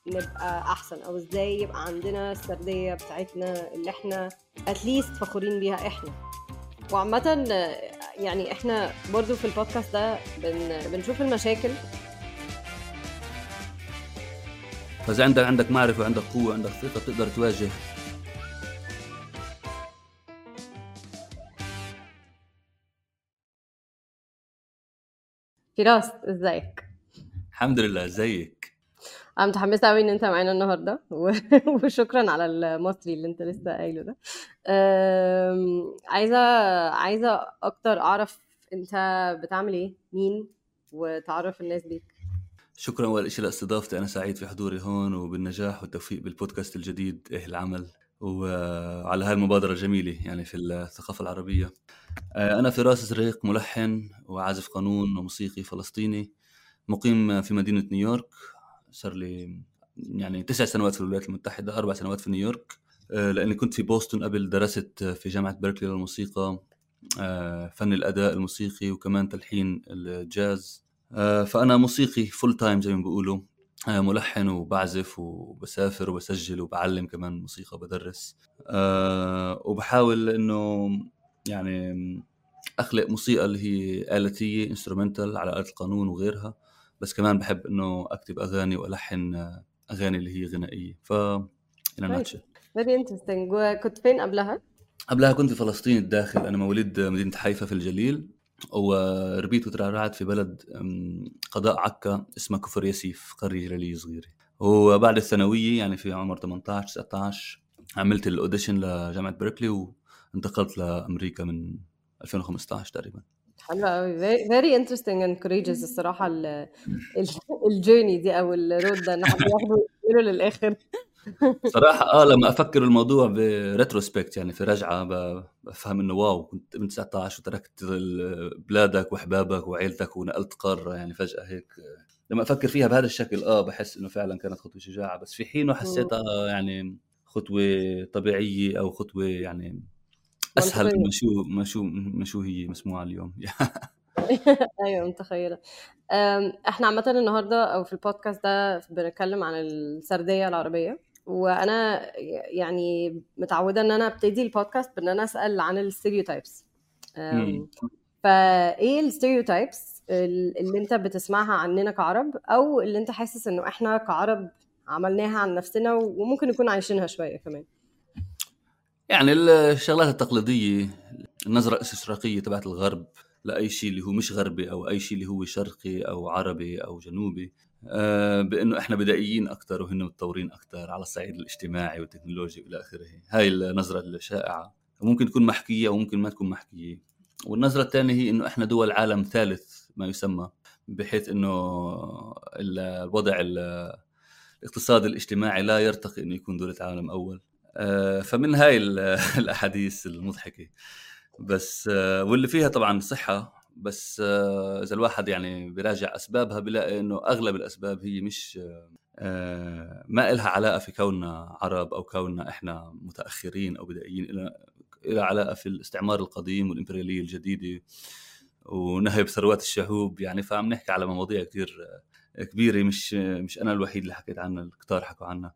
نبقى احسن، او ازاي يبقى عندنا السرديه بتاعتنا اللي احنا اتليست فخورين بيها احنا. وعامه يعني احنا برضو في البودكاست ده بنشوف المشاكل. فإذا عندك معرفة وعندك قوة وعندك ثقة تقدر تواجه. فراس، ازيك؟ الحمد لله. زيك. انا متحمسه قوي ان انت معانا النهارده وشكرا على المصري اللي انت لسه قايله ده. عايزه اكتر اعرف انت بتعمل ايه، مين، وتعرف الناس بيك. شكرا أول شيء لاستضافتي، أنا سعيد في حضوري هون وبالنجاح والتوفيق بالبودكاست الجديد إيه العمل، وعلى هاي المبادرة الجميلة يعني في الثقافة العربية. أنا فراس زريق، ملحن وعازف قانون وموسيقي فلسطيني، مقيم في مدينة نيويورك. صار لي يعني 9 سنوات في الولايات المتحدة، 4 سنوات في نيويورك، لأني كنت في بوسطن قبل. درست في جامعة بيركلي للموسيقى، فن الأداء الموسيقي وكمان تلحين الجاز. فأنا موسيقي فول تايم زي ما بيقولوا، ملحن وبعزف وبسافر وبسجل وبعلم كمان موسيقى، بدرس، وبحاول إنه يعني أخلق موسيقى اللي هي آلاتية انسترومنتال على آلة القانون وغيرها، بس كمان بحب إنه أكتب أغاني وألحن أغاني اللي هي غنائية. إلى ناتشل. very interesting. وكنت فين قبلها؟ قبلها كنت في فلسطين الداخل. أنا مواليد مدينة حيفا في الجليل، وربيت وترعرعت في بلد قضاء عكا اسمها كفر ياسيف، قرية جليلية صغيرة. وبعد الثانوية يعني في عمر 18-19 عملت الأوديشن لجامعة بيركلي وانتقلت لأمريكا من 2015 تقريبا. حلوة قوي. very interesting and courageous الصراحة. الجيرني دي او الرود ده ان حد ياخده يكمله للاخر. صراحة لما أفكر الموضوع بريتروسبكت، يعني في رجعة، بفهم إنه واو، كنت من 19 وتركت بلادك وأحبابك وعيلتك ونقلت قارة، يعني فجأة هيك. لما أفكر فيها بهذا الشكل بحس إنه فعلا كانت خطوة شجاعة، بس في حينه حسيتها يعني خطوة طبيعية أو خطوة يعني أسهل منطقية. من شو هي مسموعة اليوم. ايوه متخيلة. احنا عامة النهاردة او في البودكاست ده بنتكلم عن السردية العربية، وانا يعني متعودة ان انا ابتدي البودكاست بان انا اسأل عن الستيريوتايبس. مم. فايه الستيريوتايبس اللي انت بتسمعها عننا كعرب، او اللي انت حاسس انه احنا كعرب عملناها عن نفسنا وممكن نكون عايشينها شوية كمان؟ يعني الشغلات التقليدية، النظرة الاستشراقية تبعت الغرب لأي شيء اللي هو مش غربي أو أي شيء اللي هو شرقي أو عربي أو جنوبي، بأنه إحنا بدائيين أكتر وهن متطورين أكتر على الصعيد الاجتماعي والتكنولوجي إلى آخره. هاي النظرة الشائعة، وممكن تكون محكية وممكن ما تكون محكية. والنظرة الثانية هي إنه إحنا دول عالم ثالث ما يسمى، بحيث إنه الوضع الاقتصادي الاجتماعي لا يرتقي إنه يكون دولة عالم أول. فمن هاي الأحاديث المضحكة، بس واللي فيها طبعا صحة، بس إذا الواحد يعني بيراجع أسبابها بيلاقي إنه أغلب الأسباب هي مش ما إلها علاقة في كوننا عرب أو كوننا إحنا متأخرين أو بدائيين، إلى علاقة في الاستعمار القديم والإمبريالية الجديدة ونهب ثروات الشعوب. يعني فعم نحكي على مواضيع كتير كبيرة، مش أنا الوحيد اللي حكيت عنها، الكتار حكوا عنها.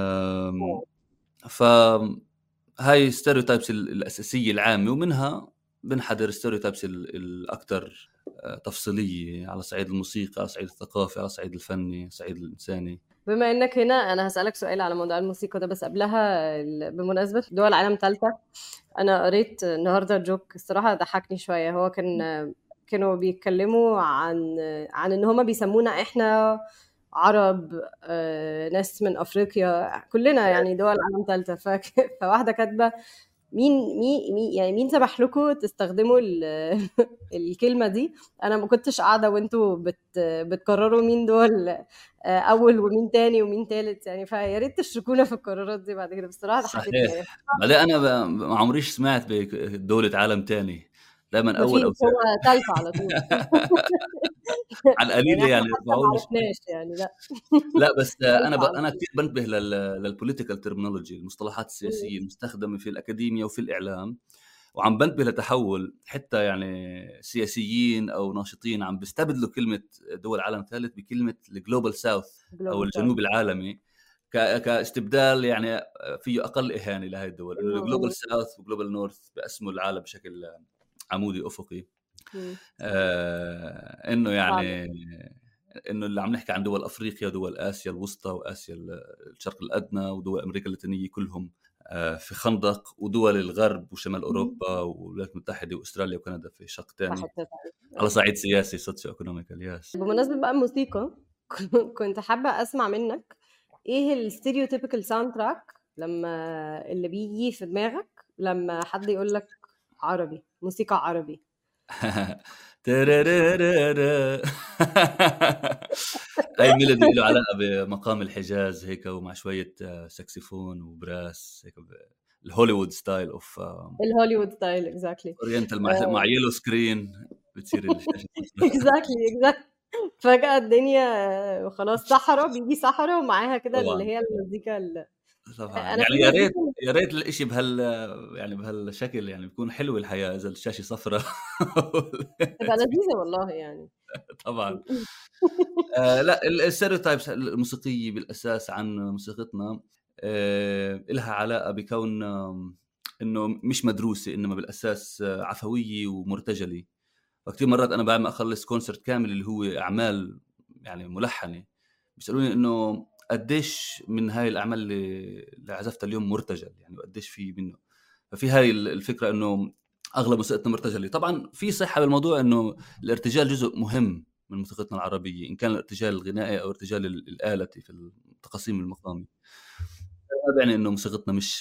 فهاي ستيريوتايبس الأساسية العامة، ومنها بنحدر ستيريوتايبس الأكثر تفصيلية على صعيد الموسيقى، على صعيد الثقافي، على صعيد الفني، على صعيد الإنساني. بما انك هنا انا هسألك سؤال على موضوع الموسيقى ده، بس قبلها بمناسبة دول عالم ثالثة، انا قريت النهارده جوك الصراحة ضحكني شوية. هو كانوا بيتكلموا عن ان هما بيسمونا احنا عرب، ناس من افريقيا كلنا يعني دول عالم ثالثة. فواحدة كاتبة يعني مين سمح لكم تستخدموا الكلمة دي؟ انا ما كنتش قاعدة وانتوا بتقرروا مين دول اول ومين تاني ومين تالت يعني، فيا ريت تشاركونا في القرارات دي بعد كده. بصراحة ضحكتني يعني. صحيح. بعدين أنا ما عمريش سمعت بدولة عالم تاني، دائما ما أول أو فيش، هو ثاني. تالتة على طول. على يعني القليلة احنا يعني حتى يرفعوا ما لنا شوي. عرفناش يعني، لا. لا بس تالتة على أنا طول. كثير بنتبه للبوليتيكال ترمينولوجي، المصطلحات السياسية المستخدمة في الأكاديمية وفي الإعلام، وعم بنتبه لتحول حتى يعني سياسيين أو ناشطين عم بيستبدلوا كلمة دول عالم ثالث بكلمة الجلوبال ساوث أو جلوبال ساوث. الجنوب العالمي. كاستبدال يعني فيه اقل اهانه لهي الدول، انه الجلوبال ساوث وجلوبال نورث بقسموا العالم بشكل عمودي افقي. انه يعني انه اللي عم نحكي عن دول افريقيا ودول اسيا الوسطى واسيا الشرق الادنى ودول امريكا اللاتينيه كلهم في خندق، ودول الغرب وشمال اوروبا والولايات المتحده واستراليا وكندا في شق ثاني على صعيد سياسي سوسيو ايكونوميكال. ياس. بمناسبة بقى الموسيقى كنت حابة أسمع منك إيه الستيريوتيبيكال ساوند تراك لما اللي بيجي في دماغك لما حد يقول لك عربي، موسيقى عربي؟ اي ميلودي له علاقه بمقام الحجاز هيك، ومع شويه ساكسفون وبراس هيك، الهوليوود ستايل اوف الهوليوود ستايل اكزاكتلي. اورينتال مع يلو سكرين بتصير الشاشه. اكزاكتلي فجأة الدنيا خلاص صحراء، بيجي صحراء ومعاها كده اللي طبعا هي المزيكا طبعا انا يعني في يا ريت الاشي يعني بهالشكل يعني بيكون حلو الحياه اذا الشاشه صفراء. تبقى لذيذة والله يعني. طبعا. لا الستيريوتايبس الموسيقيه بالاساس عن موسيقتنا لها علاقه بكون انه مش مدروسه، انما بالاساس عفويه ومرتجله. وكثير مرات انا بعد ما اخلص كونسرت كامل اللي هو اعمال يعني ملحنه بيسالوني انه قديش من هاي الاعمال اللي عزفتها اليوم مرتجل، يعني قديش في منه. ففي هاي الفكره انه اغلب موسيقتنا مرتجله. طبعا في صحه بالموضوع انه الارتجال جزء مهم من موسيقتنا العربيه، ان كان الارتجال الغنائي او الارتجال الآلتي في التقاسيم المقامي. هذا يعني انه موسيقتنا مش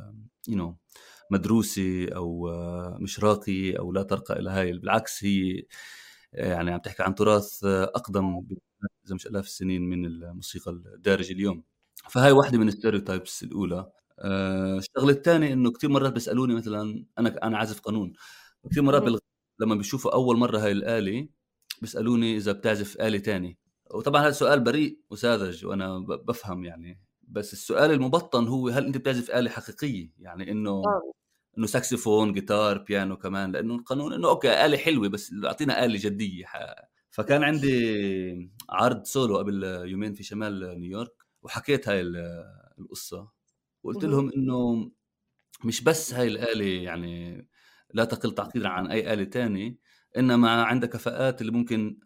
مدروسه او مش راقيه او لا ترقى الى هاي. بالعكس هي يعني عم تحكي عن تراث اقدم اذا مش الاف السنين من الموسيقى الدارجه اليوم. فهاي واحده من الستيريوتايبس الاولى. الشغله الثانيه انه كثير مرات بيسالوني مثلا انا عازف قانون، كثير مرات لما بيشوفوا اول مره هاي الاله بيسالوني اذا بتعزف آلة تاني. وطبعا هذا سؤال بريء وساذج وانا بفهم يعني، بس السؤال المبطن هو هل انت بتعزف آلة حقيقيه؟ يعني انه ساكسفون جيتار بيانو كمان، لانه القانون انه اوكي آلة حلوه بس اعطينا آلة جديه. فكان عندي عرض سولو قبل يومين في شمال نيويورك وحكيت هاي القصه، وقلت لهم انه مش بس هاي الآلة يعني لا تقل تعقيدا عن اي آلة تاني، انما عندها كفاءات اللي ممكن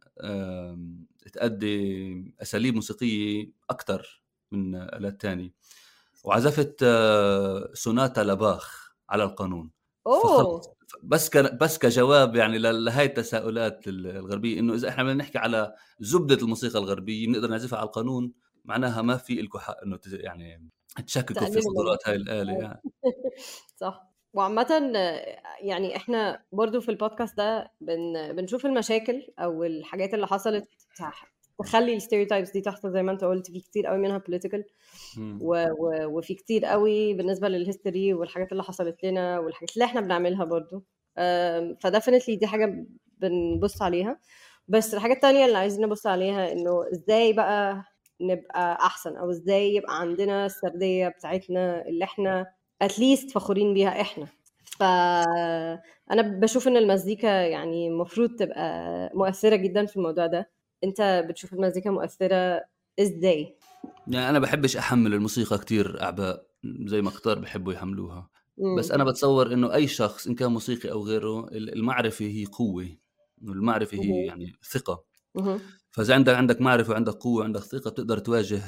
تأدي اساليب موسيقيه اكثر من آلات تاني. وعزفت سوناتا لباخ على القانون. فخلص بس كجواب يعني لهي التساؤلات الغربيه، انه اذا احنا بدنا نحكي على زبده الموسيقى الغربيه بنقدر نعزفها على القانون، معناها ما في لكم حق انه يعني تشككوا في قدرات هاي الآلة يعني. صح. وعامة يعني احنا برضو في البودكاست ده بنشوف المشاكل او الحاجات اللي حصلت تخلي الستيريوتايبس دي تحصل زي ما انت قلت. في كتير قوي منها political وفي كتير قوي بالنسبة للهيستوري والحاجات اللي حصلت لنا والحاجات اللي احنا بنعملها برضو. فدفنتلي دي حاجة بنبص عليها. بس الحاجة التانية اللي عايزين نبص عليها انه ازاي بقى نبقى احسن، او ازاي يبقى عندنا السردية بتاعتنا اللي احنا اتليست فخورين بيها احنا. فانا بشوف ان المزيكا يعني المفروض تبقى مؤثرة جدا في الموضوع ده. انت بتشوف المزيكا مؤثرة ازاي؟ يعني انا بحبش احمل الموسيقى كتير اعباء زي ما كتار بحبوا يحملوها. بس انا بتصور انه اي شخص ان كان موسيقي او غيره المعرفة هي قوة، المعرفة هي يعني ثقة. فاذا عندك معرفة وعندك قوة وعندك ثقة بتقدر تواجه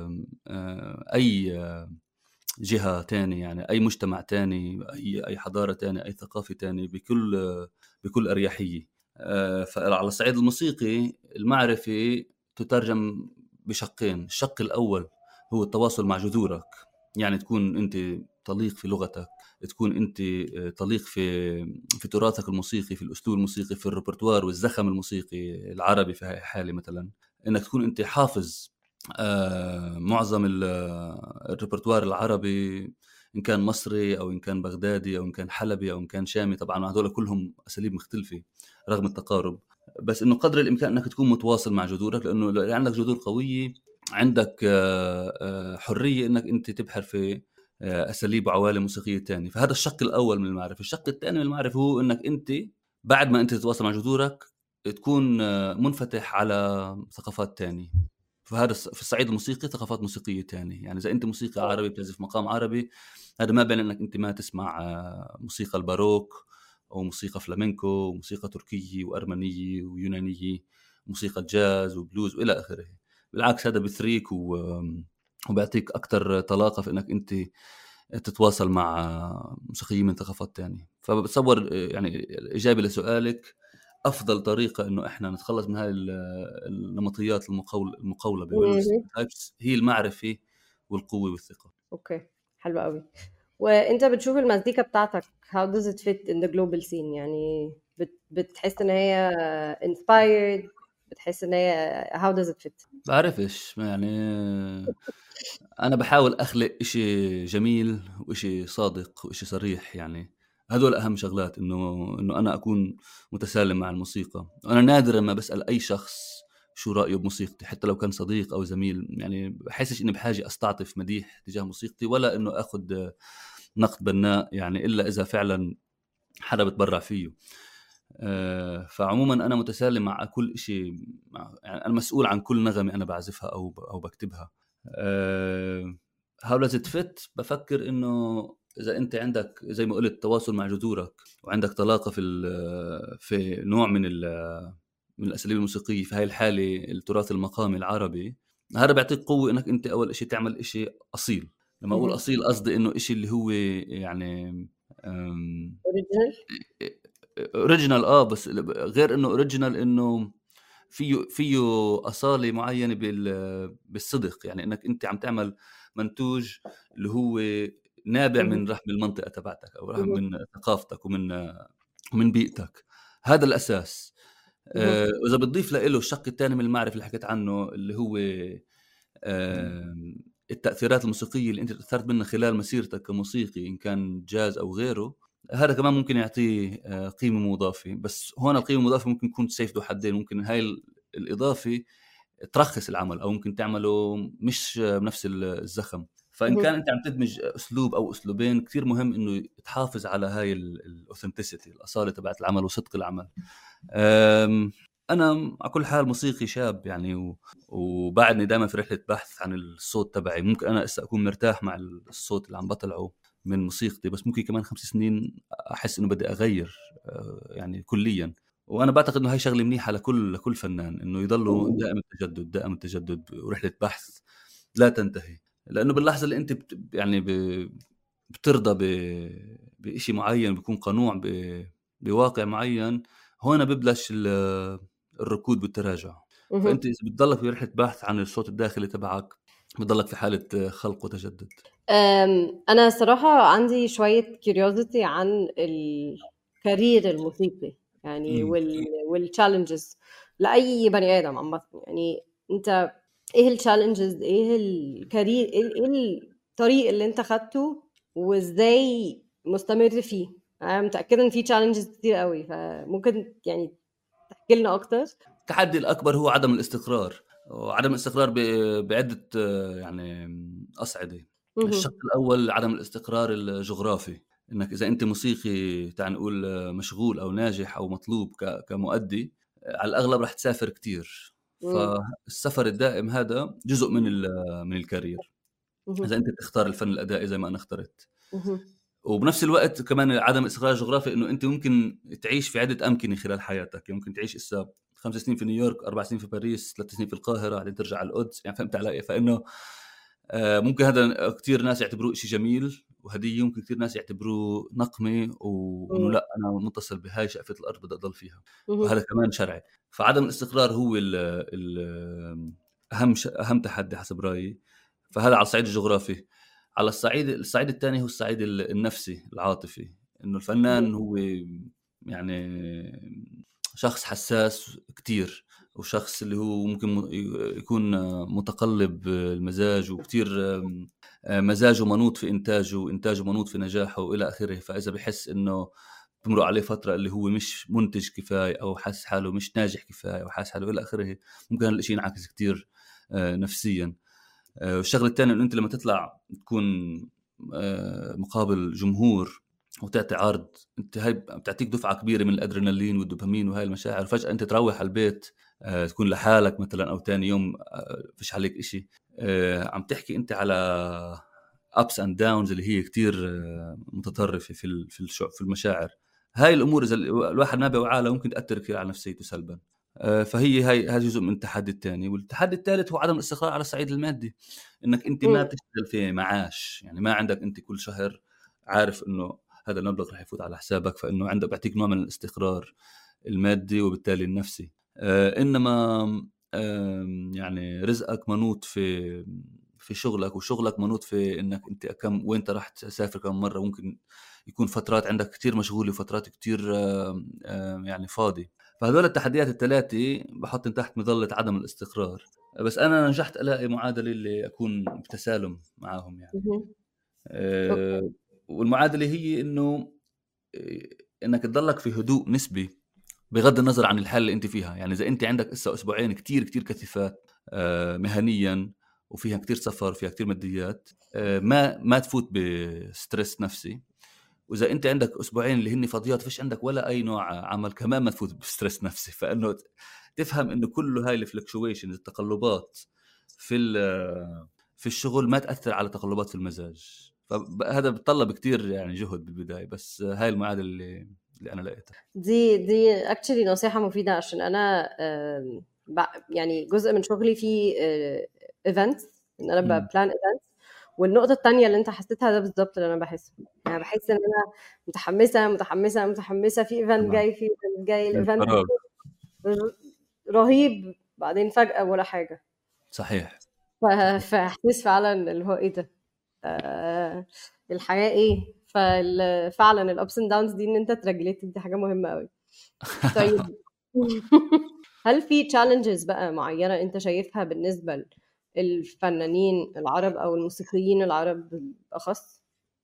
اي جهة تاني، يعني اي مجتمع تاني، اي حضارة تاني، اي ثقافة تاني بكل اريحية. فعلى الصعيد الموسيقي المعرفة تترجم بشقين. الشق الأول هو التواصل مع جذورك، يعني تكون أنت طليق في لغتك، تكون أنت طليق في تراثك الموسيقي، في الأسلوب الموسيقي، في الريpertoire والزخم الموسيقي العربي في هاي الحالة. مثلا أنك تكون أنت حافظ معظم الريpertoire العربي، إن كان مصري أو إن كان بغدادي أو إن كان حلبي أو إن كان شامي. طبعا هذول كلهم أساليب مختلفة رغم التقارب، بس إنه قدر الإمكان أنك تكون متواصل مع جذورك، لأنه لو عندك جذور قوية عندك حرية إنك أنت تبحر في أساليب وعوالم موسيقية تانية. فهذا الشق الأول من المعرفة. الشق الثاني من المعرفة هو إنك أنت بعد ما أنت تتواصل مع جذورك تكون منفتح على ثقافات تانية. فهذا في الصعيد الموسيقي ثقافات موسيقية تانية. يعني إذا أنت موسيقى عربي بتعزف مقام عربي، هذا ما بين أنك أنت ما تسمع موسيقى الباروك أو موسيقى فلامنكو وموسيقى تركية وأرمنية ويونانية وموسيقى جاز وبلوز وإلى آخره. بالعكس هذا بثريك وبيعطيك أكتر طلاقة في أنك أنت تتواصل مع موسيقيين من ثقافات تانية. فبتصور يعني الإجابة لسؤالك، أفضل طريقة إنه إحنا نتخلص من هاي النمطيات المقولبة والستيريوتايبس هي المعرفة والقوة والثقة. اوكي، حلو قوي. وانت بتشوف المزيكا بتاعتك how does it fit in the global scene؟ يعني بتحس ان هي inspired، بتحس ان هي how does it fit؟ بعرفش يعني، أنا بحاول أخلق إشي جميل وإشي صادق وإشي صريح. يعني هدول أهم شغلات، إنه أنا أكون متسالم مع الموسيقى. أنا نادرا ما بسأل أي شخص شو رأيه بموسيقتي، حتى لو كان صديق أو زميل. يعني بحسش إني بحاجة أستعطف مديح تجاه موسيقتي، ولا إنه أخذ نقد بناء، يعني إلا إذا فعلا حدا بتبرع فيه. فعموما أنا متسالم مع كل إشي، يعني أنا مسؤول عن كل نغمة أنا بعزفها أو بكتبها. how does it fit؟ بفكر إنه إذا أنت عندك زي ما قلت تواصل مع جذورك، وعندك طلاقة في نوع من الأساليب الموسيقية، في هاي الحالة التراث المقامي العربي، هذا بيعطيك قوة إنك أنت أول إشي تعمل إشي أصيل. لما أقول أصيل قصدي إنه إشي اللي هو يعني original. اوريجينال. بس غير انه اوريجينال، انه فيه اصاله معينه بالصدق. يعني انك انت عم تعمل منتوج اللي هو نابع من رحم المنطقه تبعتك، او رحم من ثقافتك ومن بيئتك. هذا الاساس. واذا بتضيف له الشق الثاني من المعرفه اللي حكيت عنه، اللي هو التأثيرات الموسيقية اللي أنت تأثرت منها خلال مسيرتك كموسيقي، إن كان جاز أو غيره، هذا كمان ممكن يعطيه قيمة مضافة. بس هون القيمة المضافة ممكن تكون سيف ذو حدين. ممكن هاي الإضافة ترخص العمل، أو ممكن تعمله مش بنفس الزخم. فإن كان أنت عم تدمج أسلوب أو أسلوبين، كتير مهم إنه تحافظ على هاي الأوثنتيسيتي، الأصالة تبعت العمل وصدق العمل. أنا على كل حال موسيقي شاب يعني، وبعدني دائما في رحلة بحث عن الصوت تبعي. ممكن أنا أكون مرتاح مع الصوت اللي عم بطلعه من موسيقتي، بس ممكن كمان 5 سنين أحس إنه بدي أغير يعني كليا. وأنا بعتقد إنه هاي شغلة منيحة لكل فنان، إنه يضلوا دائم التجدد ورحلة بحث لا تنتهي. لأنه باللحظة اللي أنت يعني بترضى بإشي معين، بيكون قنوع بواقع معين، هون ببلش الركود والتراجع. فأنت إذا بتضلك برحلة بحث عن الصوت الداخلي تبعك، بتضلك في حالة خلق وتجدد. أنا صراحة عندي شوية curiosity عن الكارير الموسيقي يعني والchallenges لأي بني آدم عامة. يعني أنت إيه الchallenges، إيه الكارير، إيه الطريق اللي أنت خدته وإزاي مستمر فيه؟ أنا متأكدة إن في challenges كتير قوي، فممكن يعني تحكي لنا أكتر. التحدي الأكبر هو عدم الاستقرار، وعدم الاستقرار بعدة يعني أصعدة. الشق الأول عدم الاستقرار الجغرافي، إنك إذا أنت موسيقي تعال نقول مشغول أو ناجح أو مطلوب كمؤدي، على الأغلب رح تسافر كتير. فالسفر الدائم هذا جزء من الكارير، إذا أنت تختار الفن الأدائي زي ما أنا اخترت. وبنفس الوقت كمان عدم الاستقرار الجغرافي، إنه أنت ممكن تعيش في عدة أمكنة خلال حياتك. ممكن تعيش 5 سنين في نيويورك، 4 سنين في باريس، 3 سنين في القاهرة، بعدين ترجع على القدس. يعني فهمت علي؟ فإنه ممكن هذا كتير ناس يعتبروه إشي جميل وهدية، ممكن كتير ناس يعتبروه نقمة، وإنه لا أنا متصل بهاي شقفة الأرض بدي أضل فيها، وهذا كمان شرعي. فعدم الاستقرار هو أهم تحدي حسب رأيي. فهذا على الصعيد الجغرافي. على الصعيد الثاني هو الصعيد النفسي العاطفي، إنه الفنان هو يعني شخص حساس كتير، وشخص اللي هو ممكن يكون متقلب المزاج، وكتير مزاجه منوط في إنتاجه، وإنتاجه منوط في نجاحه وإلى آخره. فإذا بحس إنه تمرق عليه فترة اللي هو مش منتج كفاية، أو حاسس حاله مش ناجح كفاية، أو حاسس حاله إلى آخره، ممكن هذا الشيء ينعكس كتير نفسيا. والشغلة الثانية إنه أنت لما تطلع تكون مقابل جمهور، وتعطي عرض، انت هاي بتعطيك دفعه كبيره من الادرينالين والدوبامين وهاي المشاعر، وفجاه انت تروح على البيت تكون لحالك مثلا، او تاني يوم فيش عليك إشي. عم تحكي انت على ups and downs اللي هي كتير متطرفه في المشاعر. هاي الامور اذا الواحد ما بيوعى ممكن تاثر كثير على نفسيته سلبا. فهي هاي جزء من التحدي الثاني. والتحدي الثالث هو عدم الاستقرار على الصعيد المادي، انك انت ما مم. بتشتغل في معاش، يعني ما عندك انت كل شهر عارف انه هذا المبلغ راح يفوت على حسابك، فانه عندك بيعطيك نوع من الاستقرار المادي وبالتالي النفسي. انما يعني رزقك منوط في شغلك، وشغلك منوط في انك انت كم وين راح تسافر كم مره، ممكن يكون فترات عندك كتير مشغوله وفترات كتير يعني فاضي. فهذول التحديات الثلاثه بحطن تحت مظله عدم الاستقرار. بس انا نجحت الاقي معادله اللي اكون بتسالم معاهم يعني. مهم. اوكي. آه، والمعادله هي انه انك تضلك في هدوء نسبي بغض النظر عن الحالة اللي انت فيها. يعني اذا انت عندك هسه اسبوعين كتير كتير كثيفات مهنيا، وفيها كتير سفر، فيها كتير ماديات، ما تفوت بستريس نفسي. واذا انت عندك اسبوعين اللي هن فاضيات فيش عندك ولا اي نوع عمل، كمان ما تفوت بستريس نفسي. فانه تفهم انه كله هاي الفلكشويشنز، التقلبات في الشغل ما تأثر على تقلبات في المزاج. فهذا بتطلب كتير يعني جهد بالبداية، بس هاي المعادلة اللي انا لقيتها. دي اكشلي نصيحة مفيدة، عشان انا يعني جزء من شغلي فيه ايفنتس، ان انا مم. ببلان ايفنتس. والنقطة التانية اللي انت حسيتها ده بالظبط اللي انا بحسه. يعني بحس ان انا متحمسة متحمسة متحمسة في ايفنت تمام. جاي، في ايفنت جاي، الايفنت الفراغ. رهيب، بعدين فجأة ولا حاجة. صحيح. صحيح. فاحساس فعلا اللي هو ايه ده، الحياة ايه. فعلا الابس اند داونز دي ان انت ترجليت دي حاجة مهمة قوي. طيب هل في challenges بقى معينة انت شايفها بالنسبة للفنانين العرب او الموسيقيين العرب بالاخص؟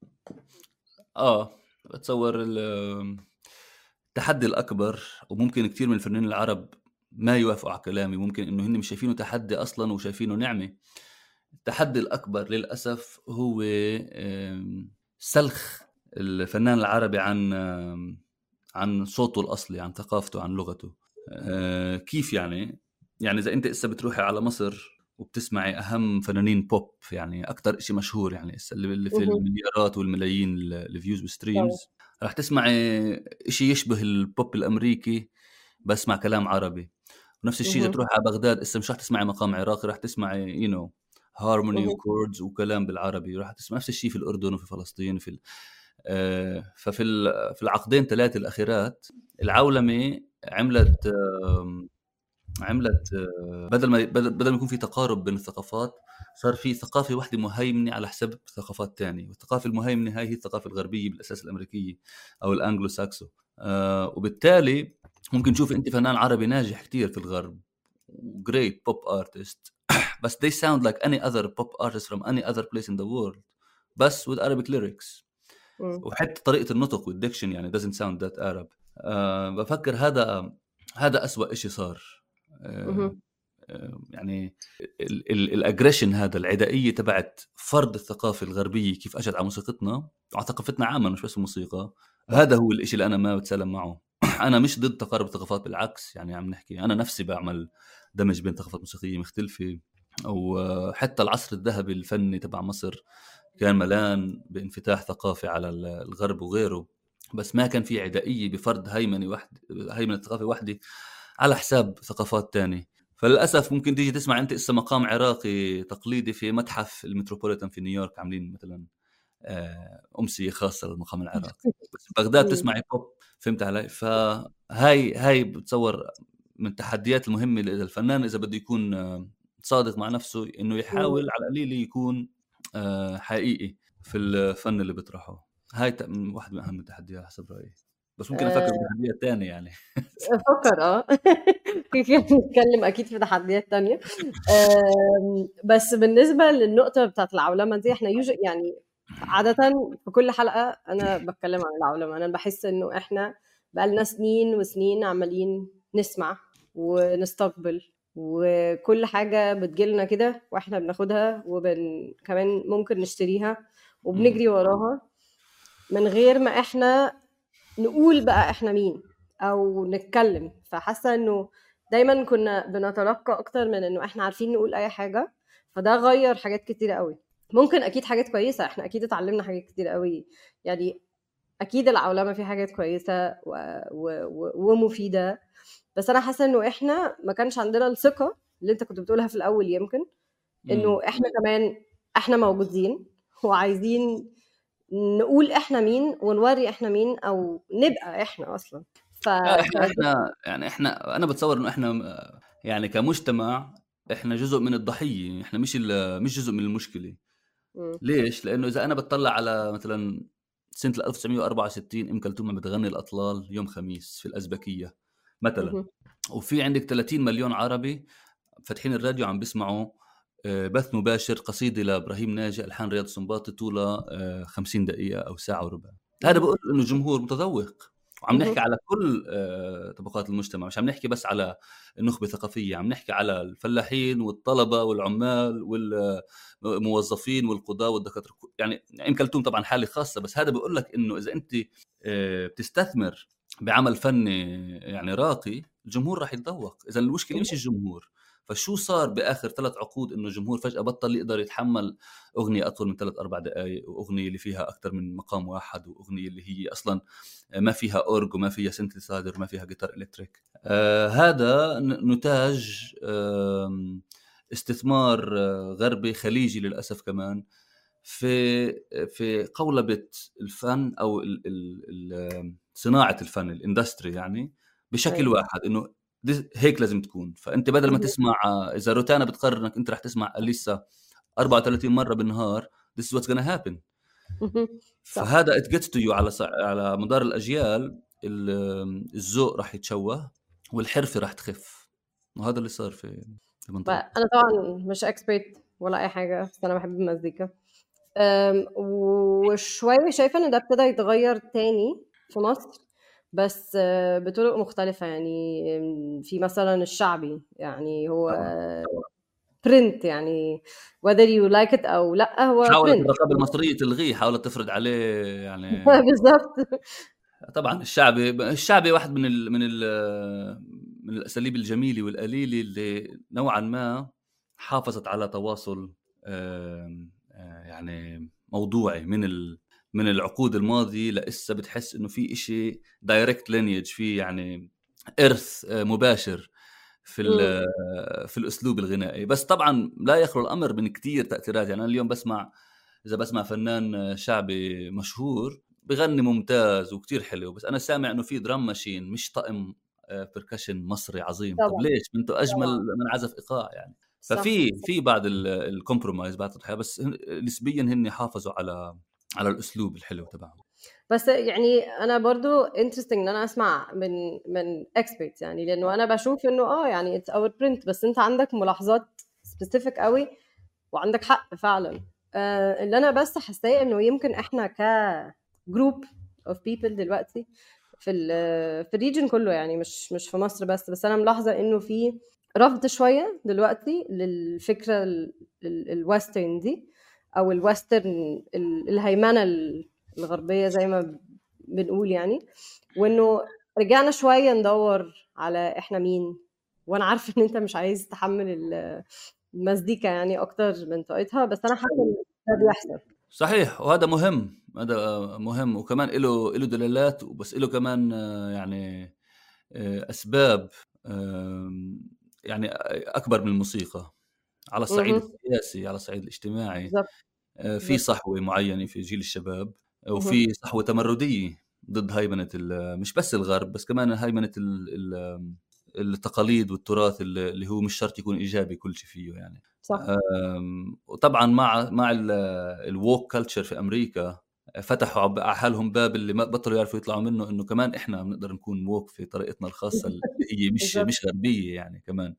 بتصور التحدي الأكبر، وممكن كتير من الفنانين العرب ما يوافقوا على كلامي، ممكن إنه هن مش شايفينه تحدي أصلا وشايفينه نعمة. التحدي الأكبر للأسف هو سلخ الفنان العربي عن صوته الأصلي، عن ثقافته، عن لغته. كيف يعني؟ يعني إذا أنت إسا بتروحي على مصر وبتسمعي أهم فنانين بوب، يعني أكتر إشي مشهور، يعني إسا اللي في مهم. المليارات والملايين الفيوز طبعا. والستريمز، راح تسمعي إشي يشبه البوب الأمريكي بس مع كلام عربي. ونفس الشيء إذا مهم. تروح على بغداد إسا مش راح تسمعي مقام عراقي، راح تسمعي هارموني مهم. وكوردز وكلام بالعربي. راح تسمع نفس الشيء في الأردن وفي فلسطين في العقدين ثلاثة الأخيرات العولمة عملت بدل ما يكون في تقارب بين الثقافات، صار في ثقافة واحدة مهيمنة على حساب ثقافات تانية. والثقافة المهيمنة هاي هي الثقافة الغربية بالأساس، الأمريكية أو الأنجلو ساكسو. وبالتالي ممكن تشوف أنت فنان عربي ناجح كتير في الغرب، great pop artist بس they sound like any other pop artist from any other place in the world بس with Arabic lyrics. مم. وحتى طريقة النطق والديكشن يعني doesn't sound that Arab. بفكر هذا أسوأ إشي صار. آه مهم. يعني الاجريشن هذا، العدائية تبعت فرض الثقافة الغربية كيف أجت على موسيقتنا وعلى ثقافتنا عامة مش بس الموسيقى. صح. هذا هو الإشي اللي أنا ما بتسلم معه. أنا مش ضد تقارب الثقافات، بالعكس، يعني عم نحكي أنا نفسي بعمل دمج بين ثقافات موسيقية مختلفة. وحتى العصر الذهبي الفني تبع مصر كان ملان بانفتاح ثقافي على الغرب وغيره، بس ما كان في عدائية بفرض هيمنة ثقافة واحدة على حساب ثقافات تانية. فللأسف ممكن تيجي تسمع أنت إسا مقام عراقي تقليدي في متحف المتروبوليتان في نيويورك، عاملين مثلا أمسية خاصة للمقام العراقي، بس بغداد مم. تسمعي بوب. فهمت علي؟ فهاي بتصور من التحديات المهمة إذا الفنان إذا بده يكون صادق مع نفسه، إنه مم. يحاول على القليل يكون حقيقي في الفن اللي بيطرحه. هاي واحد من أهم التحديات حسب رأيي. بس ممكن أفكر آه، بتحديات تانية يعني. افكر كيف نتكلم اكيد في تحديات تانية. بس بالنسبة للنقطة بتاعت العولمة دي، احنا يعني عادة في كل حلقة انا بتكلم عن العولمة. انا بحس انه احنا بقالنا سنين وسنين عمالين نسمع ونستقبل، وكل حاجة بتجيلنا كده واحنا بناخدها، كمان ممكن نشتريها مم. وبنجري وراها. من غير ما احنا نقول بقى احنا مين او نتكلم. فحاسه انه دايما كنا بنتلقى اكتر من انه احنا عارفين نقول اي حاجه. فده غير حاجات كتيره قوي. ممكن اكيد حاجات كويسه، احنا اكيد اتعلمنا حاجات كتير قوي يعني. اكيد العولمه فيه حاجات كويسه ومفيده. بس انا حاسه انه احنا ما كانش عندنا الثقه اللي انت كنت بتقولها في الاول، يمكن انه احنا كمان احنا موجودين وعايزين نقول احنا مين ونوري احنا مين او نبقى احنا اصلا. احنا يعني انا بتصور انه احنا يعني كمجتمع احنا جزء من الضحيه، احنا مش جزء من المشكله. ليش؟ لانه اذا انا بتطلع على مثلا سنه 1964 ام كلثوم بتغني الاطلال يوم خميس في الازبكيه مثلا، وفي عندك 30 مليون عربي فاتحين الراديو عم بيسمعوا بث مباشر قصيده لابراهيم ناجي الحان رياض سنباطي طولها 50 دقيقه او ساعه وربع. هذا بقول انه جمهور متذوق، وعم نحكي على كل طبقات المجتمع، مش عم نحكي بس على النخبه الثقافيه، عم نحكي على الفلاحين والطلبه والعمال والموظفين والقضاة والدكاتره. يعني ام كلثوم طبعا حاله خاصه، بس هذا بقول لك انه اذا انت بتستثمر بعمل فني يعني راقي، الجمهور راح يتذوق. اذا المشكله مش الجمهور، فشو صار باخر 3 عقود انه الجمهور فجاه بطل يقدر يتحمل اغنيه اطول من 3-4 دقائق، واغنيه اللي فيها اكثر من مقام واحد، واغنيه اللي هي اصلا ما فيها اورج وما فيها سنتسايزر وما فيها جيتار الكتريك. هذا نتاج استثمار غربي خليجي للاسف كمان في قولبة الفن او صناعه الفن الاندستري يعني بشكل واحد، انه هيك لازم تكون. فانت بدل ما تسمع اذا روتانا بتقرر انك راح تسمع اليسا 34 مره بالنهار، this is what's gonna happen. فهذا it gets to you على مدار الاجيال. الذوق راح يتشوه والحرفه راح تخف، وهذا اللي صار في المنطقه. انا طبعا مش اكسبرت ولا اي حاجه، بس انا بحب المزيكا. وشويه شايفه ان ده ابتدى يتغير تاني في مصر، بس بطرق مختلفه. يعني في مثلا الشعبي، يعني هو برنت، يعني whether you like it او لا هو حاولت برنت. الرقابه المصريه تلغيه، حاولت تفرض عليه يعني. بالظبط. طبعا الشعبي واحد من الاساليب الجميله والقليله اللي نوعا ما حافظت على تواصل يعني موضوعي من العقود الماضيه لسه. بتحس انه في إشي دايركت لينيج، في يعني ارث مباشر في الاسلوب الغنائي. بس طبعا لا يخلو الامر من كتير تاثيرات. يعني انا اليوم اذا بسمع فنان شعبي مشهور بغني ممتاز وكتير حلو، بس انا سامع انه في درام ماشين مش طقم بركشن مصري عظيم. طب طبعا ليش؟ انتوا اجمل من عزف ايقاع يعني. صح. ففي بعض الكومبرومايز بعض الحياة، بس نسبيا هن حافظوا على الاسلوب الحلو تبعهم. بس يعني انا برضو interesting ان انا اسمع من experts، يعني لانه انا بشوف انه يعني it's our print، بس انت عندك ملاحظات specific قوي وعندك حق فعلا. اللي انا بس حاساه انه يمكن احنا ك group of people دلوقتي في الريجن كله، يعني مش في مصر بس انا ملاحظه انه في رفض شويه دلوقتي للفكره الويسترن دي، او الويسترن الهيمنه الغربيه زي ما بنقول يعني. وانه رجعنا شويه ندور على احنا مين. وانا عارفه ان انت مش عايز تحمل المزيكا يعني اكتر من طاقتها، بس انا حاسه ان ده بيحصل. صحيح، وهذا مهم، هذا مهم، وكمان له دلالات، بس له كمان يعني أسباب يعني أكبر من الموسيقى على الصعيد السياسي، على الصعيد الاجتماعي. بالظبط في صحوة معينة في جيل الشباب، وفي صحوة تمردية ضد هيمنة مش بس الغرب، بس كمان هيمنة التقاليد والتراث اللي هو مش شرط يكون إيجابي كل شيء فيه يعني. صح. وطبعا مع الووك كلتشر في أمريكا فتحوا على حالهم باب اللي ما بطلوا يعرفوا يطلعوا منه، انه كمان احنا بنقدر نكون ووك في طريقتنا الخاصه اللي هي مش غربيه يعني كمان.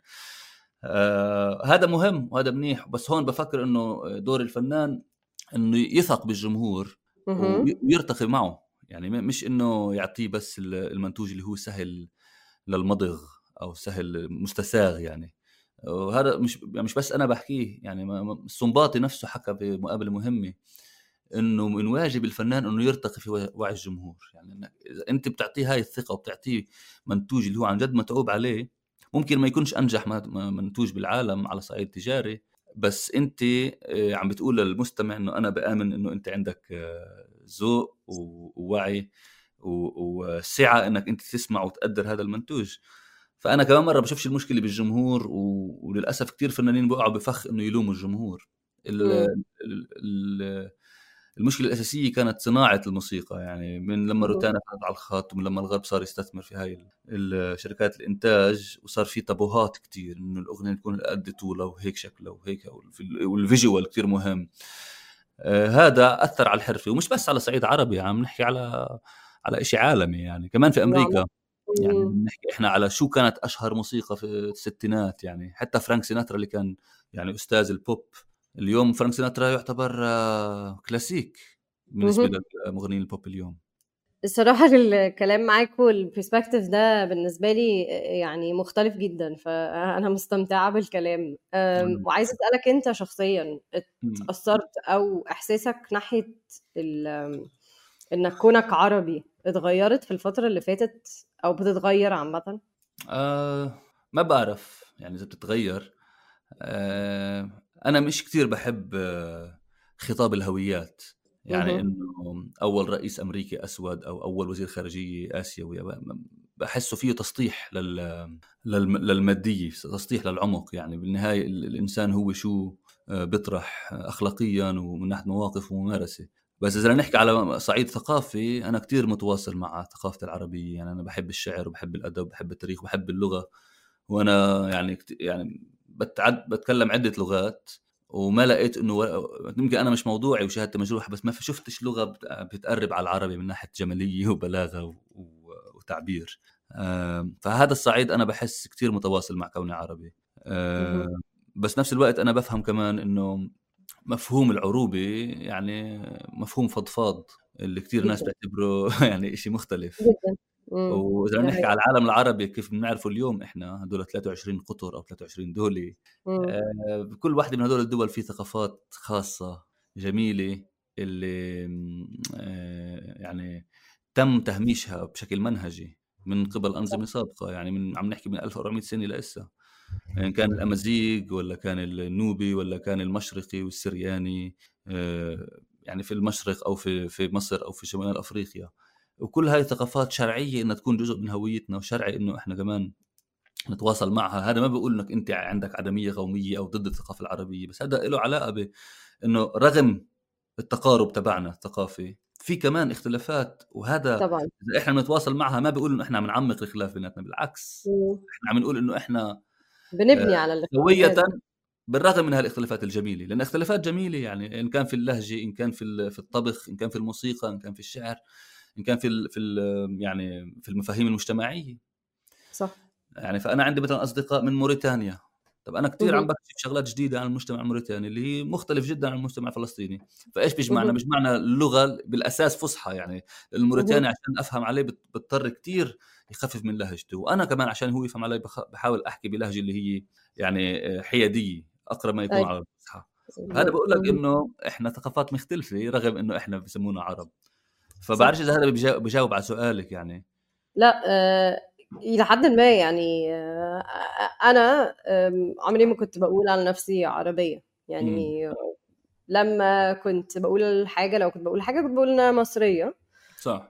هذا مهم وهذا منيح، بس هون بفكر انه دور الفنان انه يثق بالجمهور ويرتقي معه، يعني مش انه يعطيه بس المنتوج اللي هو سهل للمضغ او سهل مستساغ يعني. وهذا مش بس انا بحكيه، يعني السنباطي نفسه حكى بمقابله مهمه انه من واجب الفنان انه يرتقي في وعي الجمهور. يعني انك اذا انت بتعطيه هاي الثقه وبتعطيه منتوج اللي هو عن جد متعوب عليه، ممكن ما يكونش انجح منتوج بالعالم على صعيد تجاري، بس انت عم بتقول للمستمع انه انا بآمن انه انت عندك ذوق ووعي وسعه انك انت تسمع وتقدر هذا المنتوج. فانا كمان مره بشوفش المشكله بالجمهور، وللاسف كتير فنانين بيقعوا بفخ انه يلوموا الجمهور. ال... مم. ال... المشكله الاساسيه كانت صناعه الموسيقى، يعني من لما مهم. روتانا فتحت على الخط، ومن لما الغرب صار يستثمر في هاي شركات الانتاج، وصار في تابوهات كتير انه الاغنيه تكون قد طولها وهيك شكلها وهيك، والفيجوال كتير مهم. هذا اثر على الحرفه، ومش بس على صعيد عربي، عم نحكي على إشي عالمي، يعني كمان في نعم. امريكا. يعني مم. بنحكي احنا على شو كانت اشهر موسيقى في الستينات، يعني حتى فرانك سيناترا اللي كان يعني استاذ البوب، اليوم فرانك سيناترا يعتبر كلاسيك بالنسبه مهم. لمغنيين البوب اليوم. الصراحة الكلام معاك والبرسبكتيف ده بالنسبة لي يعني مختلف جدا، فأنا مستمتعة بالكلام. وعايزة أسألك أنت شخصيا مم. اتأثرت أو إحساسك ناحية إنك كونك عربي اتغيرت في الفترة اللي فاتت أو بتتغير عامة؟ ما بعرف يعني اذا بتتغير. انا مش كتير بحب خطاب الهويات، يعني مهم. انه اول رئيس امريكي اسود او اول وزير خارجيه اسيوي، بحسه فيه تسطيح للماديه، تسطيح للعمق. يعني بالنهايه الانسان هو شو بيطرح اخلاقيا ومن ناحيه مواقف وممارسه. بس اذا نحكي على صعيد ثقافي، انا كتير متواصل مع ثقافتي العربيه. يعني انا بحب الشعر وبحب الادب وبحب التاريخ وبحب اللغه، وانا يعني يعني بتكلم عده لغات، وما لقيت انه يمكن انا مش موضوعي وشهادتي مجروحه، بس ما شفتش لغه بتقرب على العربي من ناحيه جماليه وبلاغه وتعبير. فهذا الصعيد انا بحس كتير متواصل مع كوني عربي. مهم. بس نفس الوقت انا بفهم كمان انه مفهوم العروبة يعني مفهوم فضفاض، اللي كتير ناس جدا بتعتبره يعني إشي مختلف. جدا. وإذا ده نحكي حقيقي. على العالم العربي كيف بنعرفه اليوم، إحنا هدول 23 قطر أو 23 دولة. مم. كل واحدة من هدول الدول في ثقافات خاصة جميلة، اللي يعني تم تهميشها بشكل منهجي من قبل أنظمة سابقة. يعني عم نحكي من 1400 سنة لإسا، يعني كان الأمازيغ ولا كان النوبي ولا كان المشرقي والسرياني، يعني في المشرق أو في مصر أو في شمال أفريقيا. وكل هاي ثقافات شرعية إنها تكون جزء من هويتنا، وشرعي إنه إحنا كمان نتواصل معها. هذا ما بقول إنك أنت عندك عدمية قومية أو ضد الثقافة العربية، بس هذا له علاقة بإنه رغم التقارب تبعنا الثقافي، في كمان اختلافات. وهذا طبعا. إذا إحنا بنتواصل معها ما بقول إنه إحنا عم نعمق الخلاف بيناتنا، بالعكس، مم. إحنا عم نقول إنه إحنا بنبني على سوية، الاختلافات دي. بالرغم من هالاختلافات الجميلة، لأن اختلافات جميلة، يعني إن كان في اللهجة، إن كان في الطبخ، إن كان في الموسيقى، إن كان في الشعر، إن كان يعني في المفاهيم المجتمعية. صح. يعني فأنا عندي مثلا أصدقاء من موريتانيا. طب أنا كتير عم مهم. بكتشف شغلات جديدة عن المجتمع الموريتاني اللي هي مختلف جدا عن المجتمع الفلسطيني. فإيش بيجمعنا؟ مهم. بيجمعنا اللغة بالأساس فصحى. يعني الموريتاني مهم. عشان أفهم عليه بضطر كتير يخفف من لهجته، وأنا كمان عشان هو يفهم علي بحاول أحكي بلهجة اللي هي يعني حيادية أقرب ما يكون أيوة. على الفصحى. فهذا بالظبط. بقول لك مهم. إنه إحنا ثقافات مختلفة رغم إنه إحنا بسمونا عرب. فبعرفش صح. إذا هذا بجاوب على سؤالك يعني. لا، إلى حد ما يعني، أنا عمري ما كنت بقول على نفسي عربية امم. يعني. لما كنت بقول حاجة، لو كنت بقول حاجة كنت بقول إن أنا مصرية. صح.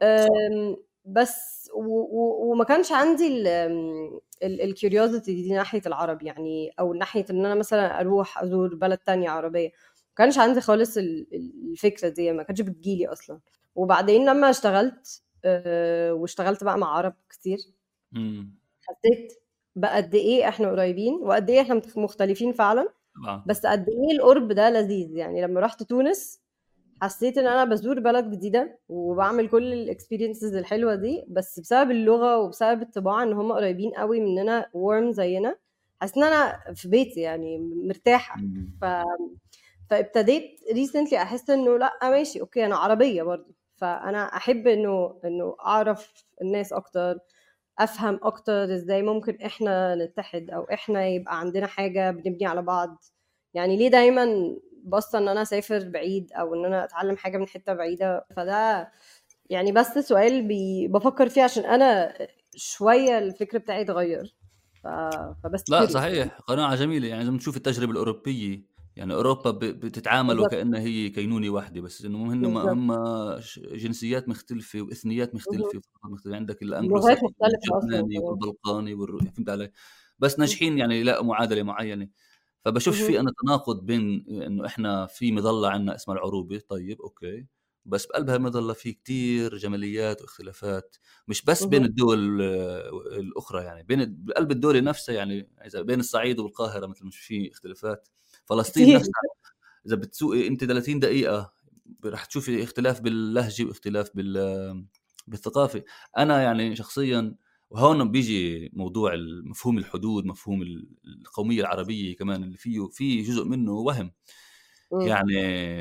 بس وما كانش عندي الكيوريوزيتي دي ناحية العرب يعني، أو ناحية إن أنا مثلا أروح أزور بلد تانية عربية. ما كانش عندي خالص الفكرة دي، ما كانتش بتجيلي أصلا. وبعدين لما اشتغلت، واشتغلت بقى مع عرب كتير، امم. حسيت بقد إيه إحنا قريبين وقد إيه إحنا مختلفين فعلا. طبعا. بس قد إيه القرب ده لذيذ يعني. لما رحت تونس حسيت ان انا بزور بلد جديده وبعمل كل الاكسبيرينسز الحلوه دي، بس بسبب اللغه وبسبب الطباع ان هم قريبين قوي مننا، وورم زينا. حسيت ان انا في بيتي يعني مرتاحه. ف... فابتديت ريسنتلي احس انه لا ماشي اوكي، انا عربيه برضو. فانا احب انه اعرف الناس اكتر، افهم اكتر ازاي ممكن احنا نتحد، او احنا يبقى عندنا حاجه بنبني على بعض. يعني ليه دايما باصه ان انا اسافر بعيد او ان انا اتعلم حاجه من حته بعيده. فده يعني بس سؤال بفكر فيه عشان انا شويه الفكر بتاعي اتغير. ف... فبس لا كيوريوس يعني. صحيح، قناعة جميلة. يعني لما نشوف التجربة الأوروبية، يعني أوروبا بتتعامل بالظبط. وكأنها هي كينونة واحدة، بس إنه هم بالظبط. هم جنسيات مختلفة وإثنيات مهم. مختلفة وثقافات مختلفة. عندك الأنجلو لغات ساكسون مختلفه اصلا والجرماني كمان. والبلقاني فهمت علي؟ بس مهم. ناجحين يعني لا معادلة معينة. فبشوف مهم. في أنا تناقض بين إنه إحنا في مظلة عنا اسمها العروبة، طيب أوكي، بس بقلبها المظلة في كتير جماليات واختلافات، مش بس بين مهم. الدول الأخرى، يعني بين بقلب الدولة نفسها. يعني إذا بين الصعيد والقاهرة مثل مش في اختلافات، فلسطين كتير. نفسها إذا بتسوقي أنت 30 دقيقة رح تشوفي اختلاف باللهجة واختلاف بالثقافة. أنا يعني شخصيا، وهون بيجي موضوع مفهوم الحدود، مفهوم القومية العربية كمان، اللي فيه جزء منه وهم. مم. يعني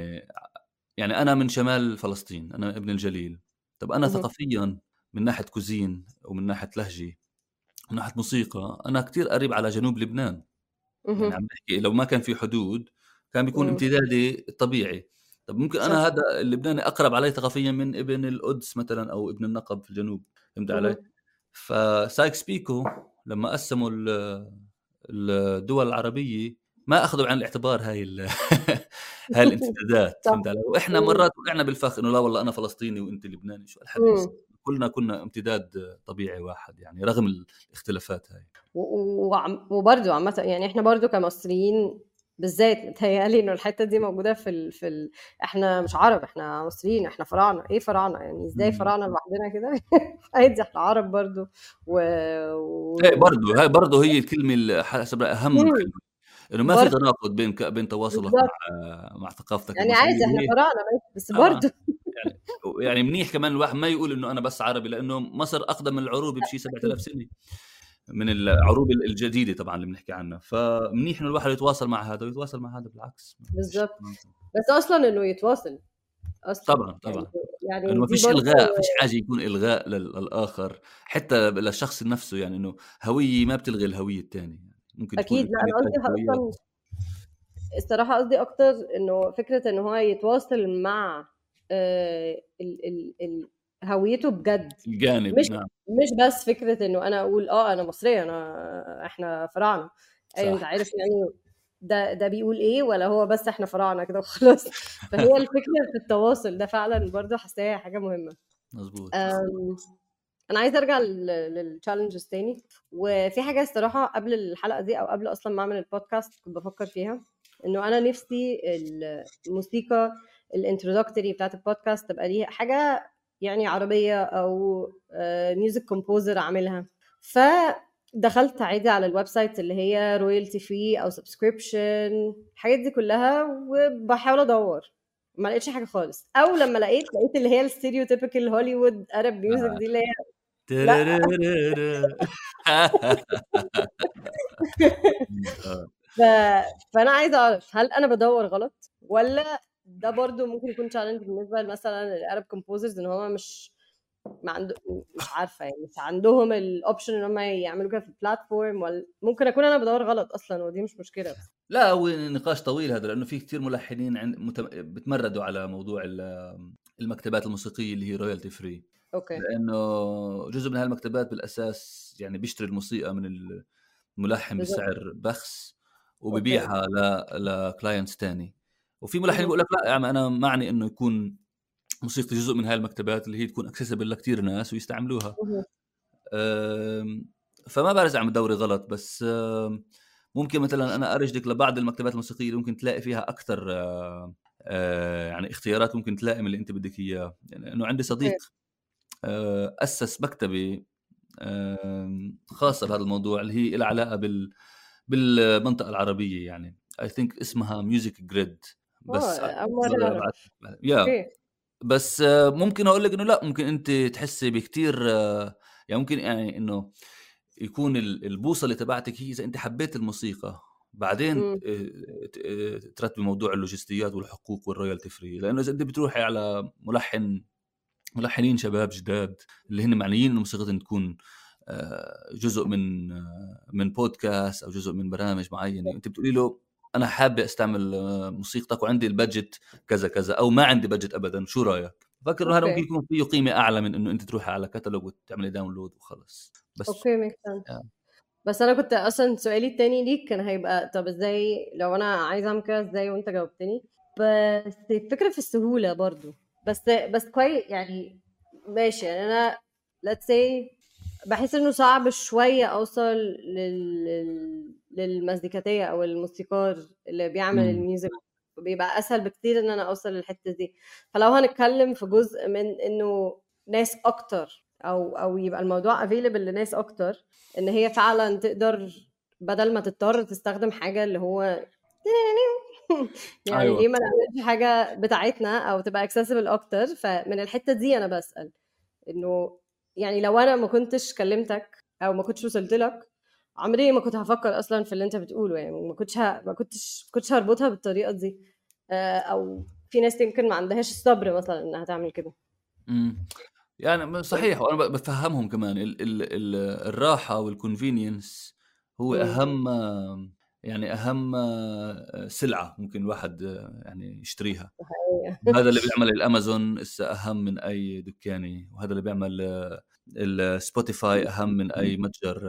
أنا من شمال فلسطين، أنا ابن الجليل. طب أنا مهم. ثقافيا من ناحية كوزين ومن ناحية لهجة من ناحية موسيقى أنا كتير قريب على جنوب لبنان. يعني مهم. عم نحكي لو ما كان في حدود كان بيكون مم. امتدادي الطبيعي. طب ممكن صح. أنا هذا اللبناني أقرب علي ثقافيا من ابن القدس مثلا أو ابن النقب في الجنوب، فهمت علي؟ مهم. فسايكس بيكو لما قسموا الدول العربية ما أخذوا بعين الاعتبار هاي الامتدادات، صح. فهمت علي؟ وإحنا مم. مرات وقعنا بالفخ إنه لا والله أنا فلسطيني وأنت لبناني، شو الحديث؟ مم. كلنا كنا امتداد طبيعي واحد يعني رغم الاختلافات هاي. وبرضه عامة يعني احنا برضه كمصريين بالذات متهيألي انه الحتة دي موجودة احنا مش عرب، احنا مصريين، احنا فراعنة. ايه فراعنة يعني؟ ازاي مم. فراعنة لوحدنا كده؟ عادي احنا عرب برضه. و... ايه و... برضه هاي برضه هي الكلمة اللي حسب أهم مم. كلمة، إنه ما في برضه. تناقض بين تواصلك بالظبط. مع ثقافتك يعني عادي المصرية احنا وهي فراعنة بس طبعًا. برضه. يعني منيح كمان الواحد ما يقول إنه أنا بس عربي، لإنه مصر أقدم من العروبة بشي 7000 اكيد. سنة، من العروبة الجديدة طبعًا اللي بنحكي عنها. فمنيح إنه الواحد يتواصل مع هذا ويتواصل مع هذا، بالعكس ما فيش بالظبط. بس اصلا انه يتواصل اصلا طبعًا، يعني. طبعًا. إنه يعني ما دي فيش برضه. إلغاء، ما فيش حاجة يكون إلغاء للآخر، حتى للشخص نفسه. يعني إنه هوية ما بتلغي الهوية التانية، يعني ممكن تكون اكيد. لا انا نتاج قصدي هويات. اصلا الصراحة قصدي أكتر إنه فكرة إن هو يتواصل مع هويته بجد. الجانب مش نعم. مش بس فكرة إنه أنا أقول أنا مصرية، إحنا فراعنة. أيوة أنت صح، عارف يعني ده بيقول إيه، ولا هو بس إحنا فراعنة كده وخلاص. فهي الفكرة في التواصل ده فعلا برضو حاساها حاجة مهمة. مضبوط. أم، أنا عايزة أرجع للتشالنجز تاني. وفي حاجة الصراحة قبل الحلقة دي أو قبل أصلا ما أعمل البودكاست كنت بفكر فيها، إنه أنا نفسي الموسيقى الانترودكتوري بتاعت البودكاست تبقى ليها حاجة يعني عربية أو ميوزك كومبوزر أعملها. فدخلت عادي على الويب سايت اللي هي رويالتي فري أو سبسكريبشن الحاجات دي كلها، وبحاول أدور ما لقيتش حاجة خالص. أو لما لقيت اللي هي الستيريوتيبيكال هوليوود أرب ميوزك آه. دي اللي هي لا. تررررر. آه. ف... فانا عايزه اعرف هل انا بدور غلط، ولا ده برضو ممكن يكون تشالنج بالنسبه مثلا للارب كومبوزرز ان هم مش عارفه يعني مش عندهم الاوبشن ان هم يعملوا كده في البلاتفورم، ولا ممكن اكون انا بدور غلط اصلا ودي مش مشكله بس. لا هو نقاش طويل هذا، لانه في كثير ملحنين بتمردوا على موضوع المكتبات الموسيقيه اللي هي رويالتي فري، اوكي. لانه جزء من هالمكتبات بالاساس يعني بيشتري الموسيقى من الملحن بالظبط. بسعر بخس اوكي. وببيعها لكلاينتس تاني. وفي ملحن مهم. بيقول لك لا يا عم انا معني انه يكون موسيقتي جزء من هاي المكتبات اللي هي تكون اكسسبل لكثير ناس ويستعملوها. مهم. آمم، فما بارز عم تدوري غلط، بس ممكن مثلًا أنا أرشدِك لبعض المكتبات الموسيقية اللي ممكن تلاقي فيها أكتر يعني اختيارات ممكن تلاقي من اللي أنتِ بدِك إياه. يعني إنه عندي اوكي. صديق أسس مكتبة خاصة بهذا الموضوع اللي هي إلها علاقة بالمنطقة العربية يعني I think اسمها Music Grid. بس اول مره اعرف. أبعت لِك yeah. اوكي. بس ممكن أقول لك إنه لأ، ممكن أنتِ تحسّي بكتير يعني ممكن يعني إنه يكون البوصلة تبعتِك هي إذا أنتِ حبيتِ الموسيقى، بعدين امم. ترتبي موضوع اللوجستيات والحقوق والroyalty free. لإنه إذا أنتِ بتروحي على ملحنين شباب جداد اللي هن معنيين إنه موسيقتهم تكون جزء من بودكاست أو جزء من برامج معيّنة، وأنتِ بتقولي له انا حابة استعمل موسيقتك وعندي البادجت كذا كذا، او ما عندي بادجت ابدا، شو رايك؟ فكر انه هذا ممكن اوكي يكون فيه قيمة اعلى من انه انت تروحي على كتالوج وتعملي داونلود وخلص. بس اوكي ميك سنس. يعني بس انا كنت اصلا سؤالي التاني ليك كان هيبقى طب ازاي لو انا عايزه اعمل كده ازاي وانت جاوبتني. بس الفكره في السهوله برضو. بس كويس يعني. ماشي يعني انا let's say بحس انه صعب شويه اوصل للمزيكاتيه او الموسيقار اللي بيعمل امم الميوزك. بيبقى اسهل بكتير ان انا اوصل للحته دي. فلو هنتكلم في جزء من انه ناس اكتر او يبقى الموضوع available لناس اكتر ان هي فعلا تقدر بدل ما تضطر تستخدم حاجة اللي هو يعني ايوه. ليه ما نعملش حاجة بتاعتنا او تبقى accessible اكتر. فمن الحتة دي انا بسأل انه يعني لو انا ما كنتش كلمتك او ما كنتش وصلت لك عمري ما كنت هفكر اصلا في اللي انت بتقوله يعني ما كنتش هربطها بالطريقة دي. او في ناس يمكن ما عندهاش الصبر مثلا انها تعمل كده. امم يعني صحيح، وانا بفهمهم كمان ال الراحه والكونفينينس هو امم اهم، يعني اهم سلعه ممكن الواحد يعني يشتريها. هذا اللي بيعمل الامازون هسه اهم من اي دكاني، وهذا اللي بيعمل السبوتيفاي اهم من اي متجر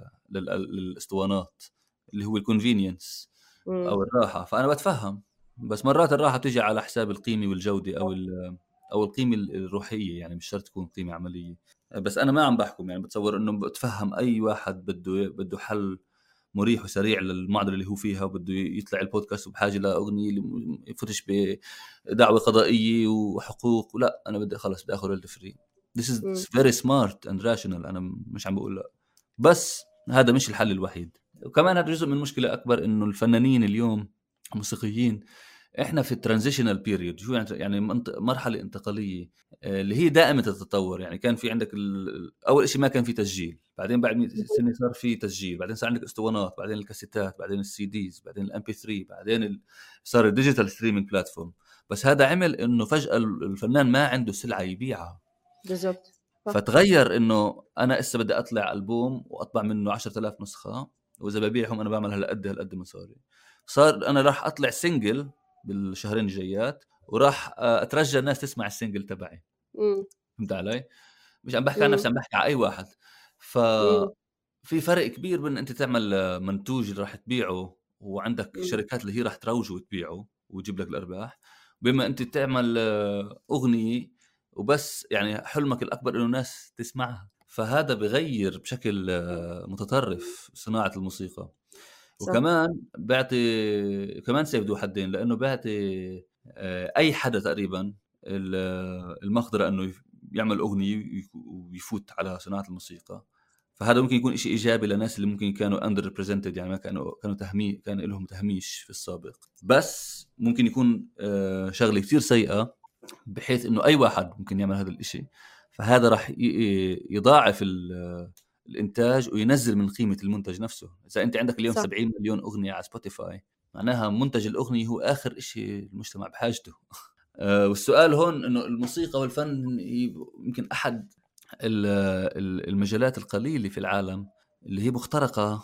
للاسطوانات، اللي هو الكونفينينس امم او الراحه. فانا بتفهم، بس مرات الراحه بتيجي على حساب القيمه والجوده او القيمه الروحيه، يعني مش شرط تكون قيمه عمليه. بس انا ما عم بحكم، يعني بتصور انه بتفهم اي واحد بده حل مريح وسريع للمعضله اللي هو فيها، وبده يطلع البودكاست وبحاجه لاغنيه يفتش بدعوه قضائيه وحقوق، ولا انا بدي خلص بدي اخذ الفري. This is امم very smart and rational. انا مش عم بقول لا، بس هذا مش الحل الوحيد. وكمان هذا جزء من مشكله اكبر، انه الفنانين اليوم الموسيقيين احنا في الترانزيشنال بيريود. شو يعني مرحله انتقاليه اللي هي دائمه التطور. يعني كان في عندك اول شيء ما كان في تسجيل، بعدين بعد 100 سنه صار في تسجيل، بعدين صار عندك اسطوانات، بعدين الكاسيتات، بعدين السي ديز، بعدين الام بي 3، بعدين صار الديجيتال ستريمينج بلاتفورم. بس هذا عمل انه فجاه الفنان ما عنده سلعه يبيعها. بالظبط صح. فتغير انه انا هسه بدي اطلع البوم واطبع منه 10,000 نسخه، واذا ببيعهم انا بعمل هالقد مصاري. صار انا راح اطلع سنجل بالشهرين الجايات، وراح اترجى الناس تسمع السنجل تبعي. امم فهمت علي؟ مش عم بحكي عن نفسي، امم عم بحكي على اي واحد. امم ففي فرق كبير بين انت تعمل منتوج راح تبيعه وعندك امم شركات اللي هي راح تروجه وتبيعه وتجيب لك الارباح، بما انت تعمل اغنيه وبس، يعني حلمك الاكبر انه الناس تسمعها. فهذا بغير بشكل متطرف صناعه الموسيقى. صح. وكمان بيعطي كمان سيف ذو حدين، لانه بيعطي اي حدا تقريبا المقدره انه يعمل اغنيه ويفوت على صناعه الموسيقى. فهذا ممكن يكون شيء ايجابي للناس اللي ممكن كانوا اندر ريبريزنتد، يعني ما كانوا كان لهم تهميش في السابق. بس ممكن يكون شغله كثير سيئه، بحيث انه اي واحد ممكن يعمل هذا الاشي. فهذا راح يضاعف الانتاج وينزل من قيمه المنتج نفسه. اذا انت عندك اليوم صح 70 مليون اغنيه على سبوتيفاي، معناها منتج الاغنيه هو اخر إشي المجتمع بحاجته. والسؤال هون انه الموسيقى والفن يمكن احد المجالات القليله في العالم اللي هي مخترقه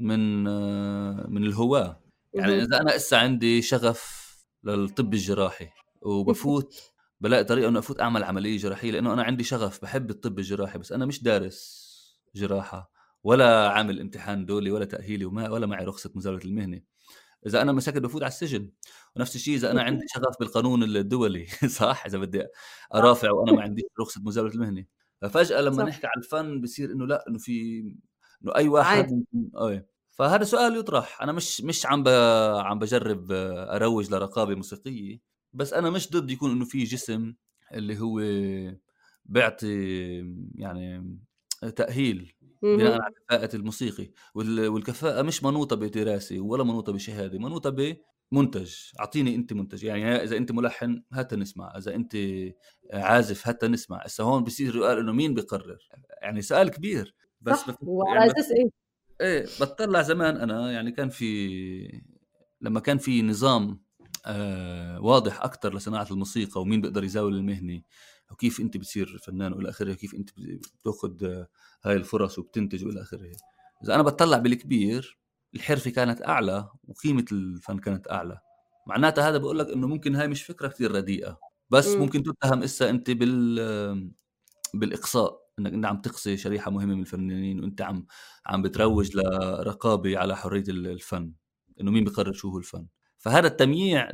من الهواه. يعني مهم. اذا انا اسا عندي شغف للطب الجراحي وبفوت بلاقي طريقه انه افوت اعمل عمليه جراحيه، لانه انا عندي شغف بحب الطب الجراحي، بس انا مش دارس جراحه ولا عامل امتحان دولي ولا تاهيلي ولا معي رخصه مزاوله المهنه. اذا انا مسكت بفوت على السجن. ونفس الشيء اذا انا عندي شغف بالقانون الدولي صح، اذا بدي صح ارافع وانا ما عنديش رخصه مزاوله المهنه. ففجاه لما صح نحكي على الفن بصير انه لا، انه في انه اي واحد عادي. ممكن فهذا سؤال يطرح. انا مش عم بجرب اروج لرقابه موسيقيه، بس انا مش ضد يكون انه في جسم اللي هو بيعطي يعني تأهيل بناء على مهم. كفاءة الموسيقي. والكفاءة مش منوطة بدراسة ولا منوطة بشهادة، منوطة بمنتج. أعطيني أنت منتج، يعني إذا أنت ملحن هات نسمع، إذا أنت عازف هات نسمع. هسه هون بصير يقال إنه مين بيقرر؟ يعني سؤال كبير. بس صح يعني وعلى اساس ايه؟ ايه بتطلع زمان انا، يعني كان في لما كان في نظام واضح اكثر لصناعه الموسيقى ومين بيقدر يزاول المهنه وكيف انت بتصير فنان والى اخره، كيف انت بتاخذ هاي الفرص وبتنتج والى اخره. اذا انا بتطلع بالكبير الحرفة كانت أعلى وقيمة الفن كانت أعلى. معناتها هذا بقول لك إنه ممكن هاي مش فكرة كتير رديئة، بس امم ممكن تتهم إسا أنت بالإقصاء، إنك أنت عم تقصي شريحة مهمة من الفنانين، وأنت عم بتروج لرقابة على حرية الفن، إنه مين بيقرر شو هو الفن. فهذا التمييع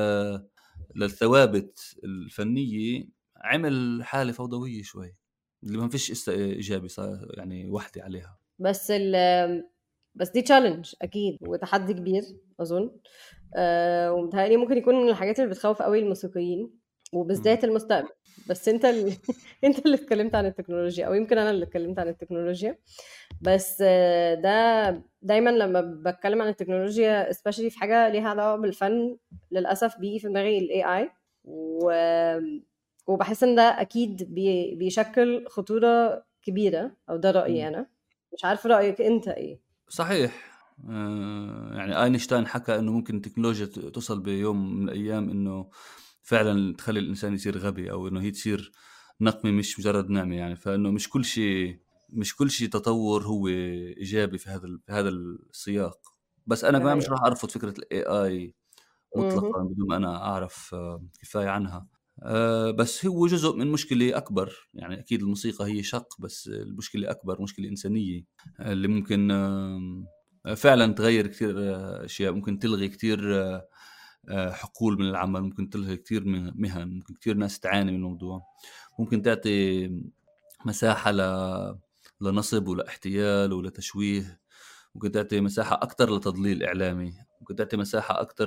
للثوابت الفنية عمل حالة فوضوية شوي، اللي ما فيش إيجابي صار يعني وحدي عليها. بس بس دي تشالنج اكيد وتحدي كبير اظن. ومتهيألي ممكن يكون من الحاجات اللي بتخوف قوي الموسيقيين مم. وبالذات المستقبل. بس انت انت اللي اتكلمت عن التكنولوجيا، او يمكن انا اللي اتكلمت عن التكنولوجيا. بس ده دايما لما بتكلم عن التكنولوجيا especially في حاجة ليها علاقة بالفن، للأسف بيجي في دماغي ال AI و... وبحس ان ده اكيد بيشكل خطورة كبيرة، او ده رأيي مم. انا. مش عارفة رأيك انت ايه. صحيح. يعني اينشتاين حكى انه ممكن التكنولوجيا توصل بيوم من الايام انه فعلا تخلي الانسان يصير غبي، او انه هي تصير نقمة مش مجرد نعمة يعني. فانه مش كل شيء تطور هو ايجابي في هذا السياق. بس انا ده كمان مش حقيقة. راح ارفض فكرة الاي اي مهم. مطلقا بدون ما انا اعرف كفاية عنها. بس هو جزء من مشكلة أكبر. يعني أكيد الموسيقى هي شق، بس المشكلة أكبر، مشكلة إنسانية اللي ممكن فعلا تغير كتير أشياء. ممكن تلغي كتير حقول من العمل، ممكن تلغي كتير مهن، ممكن كتير ناس تعاني من الموضوع. ممكن تعطي مساحة لنصب ولاحتيال ولتشويه. ممكن تعطي مساحة أكتر لتضليل إعلامي. ممكن تعطي مساحة أكتر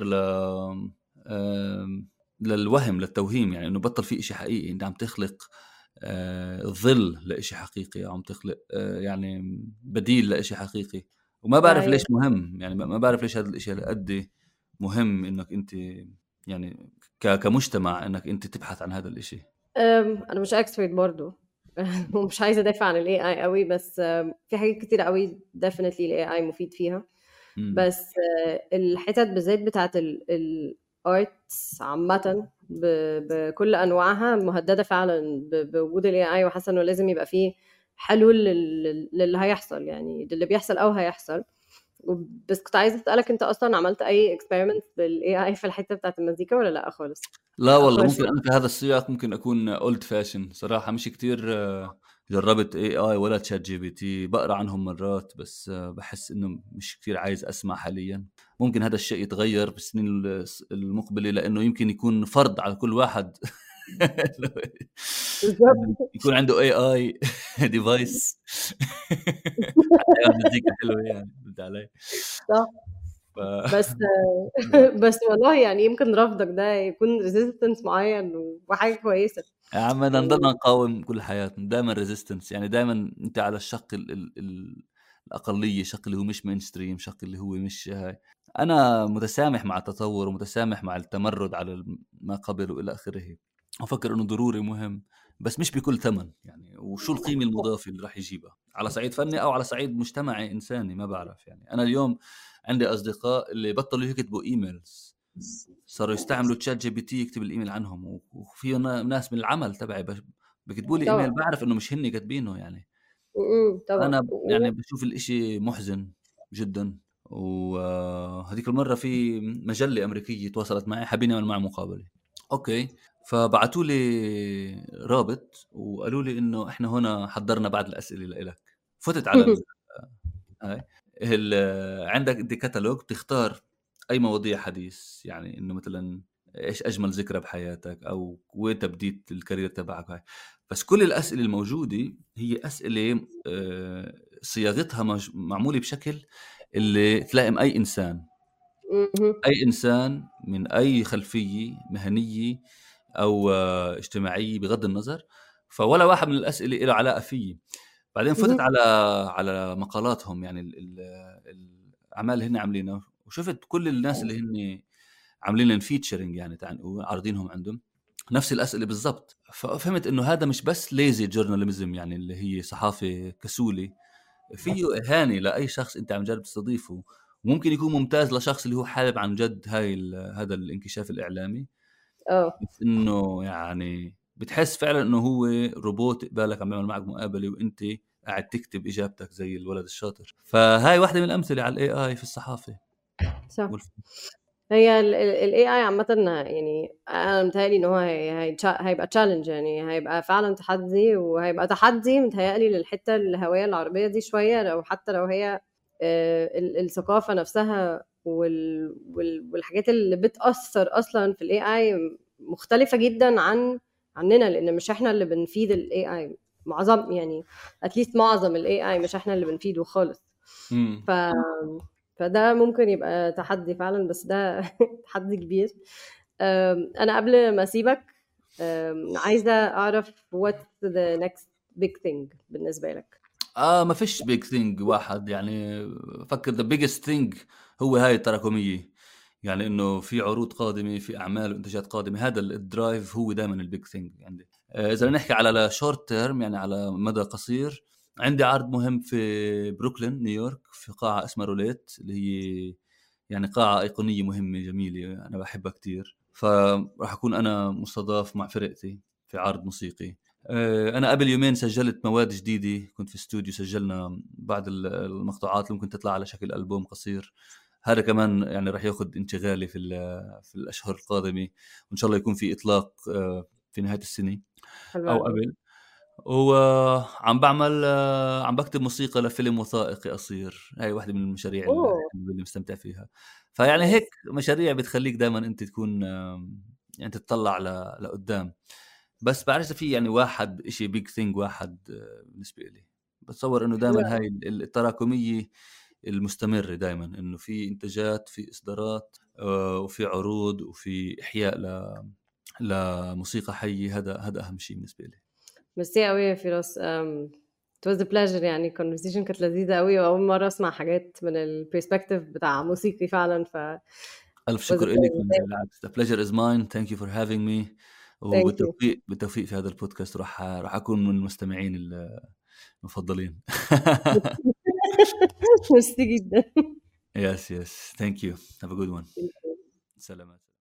للوهم، للتوهيم. يعني إنه بطل في إشي حقيقي، أنت عم تخلق ظل لإشي حقيقي، أو عم تخلق يعني بديل لإشي حقيقي. وما ده بعرف ليش حقيقة. مهم، يعني ما بعرف ليش هذا الإشي هالقد مهم إنك أنت يعني كمجتمع إنك أنت تبحث عن هذا الإشي. انا مش اكسبرت برضو ومش عايزة ادافع عن الاي اي قوي، بس في حاجات كتير قوي definitely الاي اي مفيد فيها. مم. بس الحتت بالذات بتاعت الارتس عامة بكل انواعها مهددة فعلا بوجود الاي اي، وحاسة انه لازم يبقى فيه حلول للي هيحصل، يعني للي بيحصل او هيحصل. بس كنت عايزة اسألك، انت اصلا عملت اي experiment بالاي اي في الحتة بتاعت المزيكا ولا لا خالص؟ لا والله، اخويا ممكن شوية. انا في هذا السياق ممكن اكون اولد فاشن صراحه. مش كتير جربت اي اي ولا تشات جي بي تي. بقرا عنهم مرات، بس بحس انه مش كتير عايز اسمع حاليا. ممكن هذا الشيء يتغير بالسنين المقبله، لانه يمكن يكون فرض على كل واحد إنه بالظبط. يكون عنده اي اي ديفايس حتى يعمل مزيكا حلوه، يعني بدي علي. صح. ف... بس بس والله يعني يمكن رفضك ده يكون ريزيستنس معين وحاجة كويسة. يا عم بدنا يعني نضلنا نقاوم كل حياتنا دائما ريزيستنس. يعني دائما انت على الشق الاقليه، شق اللي هو مش مين ستريم، شق اللي هو مش هاي. انا متسامح مع التطور ومتسامح مع التمرد على ما قبل والى اخره. افكر انه ضروري مهم، بس مش بكل ثمن. يعني وشو القيمه المضافه اللي راح يجيبها على صعيد فني او على صعيد مجتمعي انساني؟ ما بعرف. يعني انا اليوم عندي اصدقاء اللي بطلوا يكتبوا ايميلز، صاروا يستعملوا تشات جي بي تي يكتب الايميل عنهم. وفي ناس من العمل تبعي بكتبوا لي ايميل طبعا. بعرف انه مش هني كاتبينه يعني. طبعا انا يعني بشوف الاشي محزن جدا. وهذيك المره في مجله امريكيه تواصلت معي، حابين يعملوا معي مقابله. اوكي. فبعثوا لي رابط وقالوا لي انه احنا هنا حضرنا بعض الاسئله لك. فتت على هاي عندك انت كتالوج تختار اي مواضيع حديث. يعني انه مثلا ايش اجمل ذكرى بحياتك، او وين بديت الكارير تبعك هاي. بس كل الاسئله الموجوده هي اسئله صياغتها معموله بشكل اللي تلائم اي انسان. مهم. اي انسان من اي خلفيه مهنيه او اجتماعيه بغض النظر. فولا واحد من الاسئله له علاقه فيي. بعدين فتت مهم. على مقالاتهم، يعني الاعمال اللي هن عاملينها، وشفت كل الناس اللي هن عاملين لهم فيتشرنج، يعني عارضينهم عندهم نفس الاسئله بالضبط. ففهمت انه هذا مش بس ليزي جورناليزم، يعني اللي هي صحافه كسوله، فيه اهانه لاي شخص انت عم جرب تستضيفه. وممكن يكون ممتاز لشخص اللي هو حابب عن جد هذا الانكشاف الاعلامي. اه. بس انه يعني بتحس فعلا انه هو روبوت قبالك عم يعمل معك مقابله، وانت قاعد تكتب اجابتك زي الولد الشاطر. فهاي واحده من الامثله على الاي اي في الصحافه. صح. هي ال AI عامةً يعني أنا متهيأ لي إن هو هيبقى challenge، يعني هيبقى فعلًا تحدي، وهيبقى تحدي متهيأ لي للحتّة الهوية العربية دي شوية، حتى لو هي الثقافة نفسها والحاجات اللي بتأثّر أصلًا في الAI مختلفة جدًا عننا، لإن مش إحنا اللي بنفيد الAI، يعني at least معظم الAI مش إحنا اللي بنفيده خالص. ف فده ممكن يبقى تحدي فعلًا، بس ده تحدي كبير. أنا قبل ما أسيبك عايزة أعرف what's the next big thing بالنسبة لك؟ ما فيش big thing واحد، يعني فكر the biggest thing هو هاي التراكمية، يعني إنه في عروض قادمة، في أعمال وإنتاجات قادمة، هذا الدرايف هو دائما البيج ثينج عندي. إذا نحكي على شورت تيرم، يعني على مدى قصير، عندي عرض مهم في بروكلين نيويورك في قاعة اسمها روليت، اللي هي يعني قاعة أيقونية مهمة جميلة أنا بحبها كتير. فراح أكون أنا مستضاف مع فرقتي في عرض موسيقي. أنا قبل يومين سجلت مواد جديدة، كنت في استوديو سجلنا بعض المقطوعات اللي ممكن تطلع على شكل ألبوم قصير. هذا كمان يعني راح ياخد انشغالي في الأشهر القادمة، وإن شاء الله يكون في إطلاق في نهاية السنة حلو أو أوي. قبل. وعم بعمل عم بكتب موسيقى لفيلم وثائقي قصير، هاي واحدة من المشاريع أوه! اللي مستمتع فيها. فيعني هيك nice. مشاريع بتخليك دائما أنت تكون يعني تتطلع لقدام. بس بعرف إذا في يعني واحد إشي big thing واحد بالنسبة لي. بتصور إنه حلو دائما أوي. هاي التراكمية المستمرة، دائما إنه في إنتاجات، في إصدارات، وفي عروض، وفي إحياء لموسيقى حية. هذا أهم شيء بالنسبة لي. ميرسي أوي يا فراس. it was a pleasure، يعني conversation كانت لذيذة أوي، وأول مرة أسمع حاجات من الperspective بتاع موسيقي فعلًا، ألف was a شكر لك، pleasure. بالعكس the pleasure is mine. thank you for having me. Thank you. بالتوفيق في هذا البودكاست. راح أكون من المستمعين المفضلين. ميرسي جدًا. yes thank you. have a good one. سلامات.